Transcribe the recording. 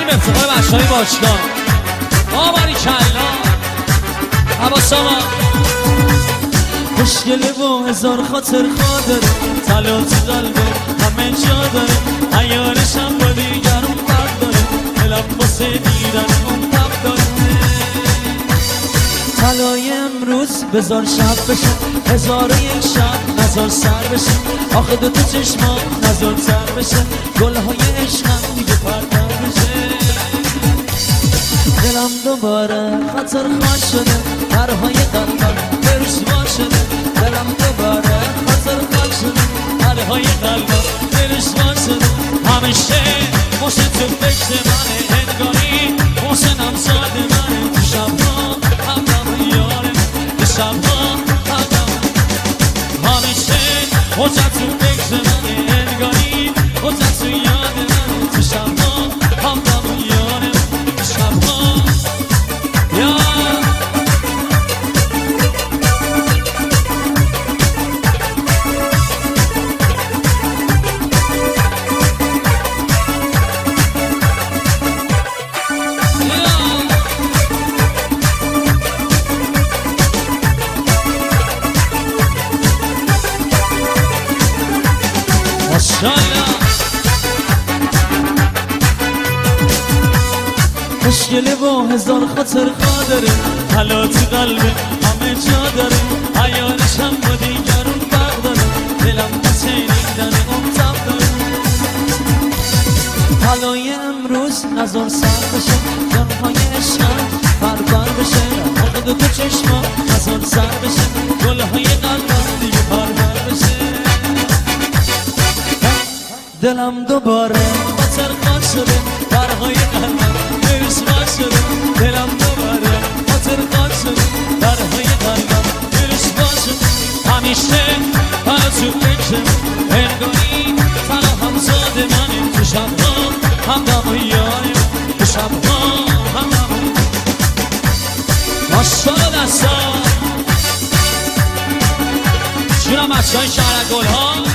بریم افتخار بچه های باشگاه. آباری کلا عباس آقا خوشگله و هزار خاطر خادره، طلا تو قلبه همه جا داره، عیارش هم با دیگرون فرق داره، دلم واسه دیدن اون تب داره. طلای امروز بذار شب بشه، هزار و یک شب نزار سر بشه، آخه دو تا چشما نزار سر بشه، گلهای عشقم دیگه پرتر بشه. دلم دوباره خاطر خواهد شده، پرهای قلبم بروش وا شده، دلم دوباره خاطر خواهد شده، پرهای قلبم بروش وا شده. همیشه واسه تو فکر منه، انگاری حسنم زاد منه، تو شبها همراه یارم، تو شبها همراه. همیشه واسه تو فکر منه، انگاری واسه تو یاد منه، تو شبها همراه یارم، تو شبها. خوشگله با هزار خاطر خادره، طلا تو قلبه همه جا داره، عیارش هم با دیگرون فرق داره، دلم واسه دیدن اون تب داره. طلای امروز نزار سر بشه، جانهای عشقم پرپر بشه، آخه دو تا چشما نزار سر بشه، گلهای قلبم دیگه پرپر بشه. دلم دوباره خاطر خواهد شده، پرهای قلبم بروش وا شده، دلم دوباره خاطر خواهد شده، پرهای قلبم بروش وا شده. همیشه حالا تو فکر انگاری طلا هم زاد منه، تو شبها همراه یارم، تو شبها همراه. ماشاءالله دستا چونم بچه های شهر گل ها